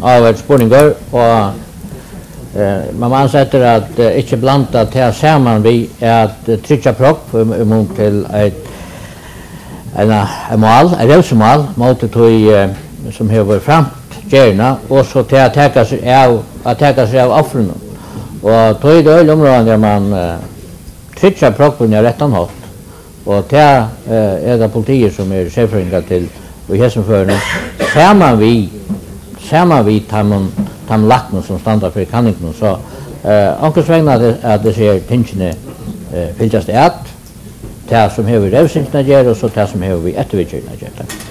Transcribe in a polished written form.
av spurningar och man ansätter att inte blanda till samman vi att trycka propp mot till ett mål, ett rälsmål mot det som har varit framt gärna och så till att täcka sig av offren. Och då är det områden där man trycker proppen i rättan håll. Och det är det politiet som är chefringar till och hälsoföraren. Samman vi tar lacknen som standar för kanningen så ankers vägna att det ser tingene fylljast det som har vi revsingsna gör och så det som har vi eftervidgörna gör.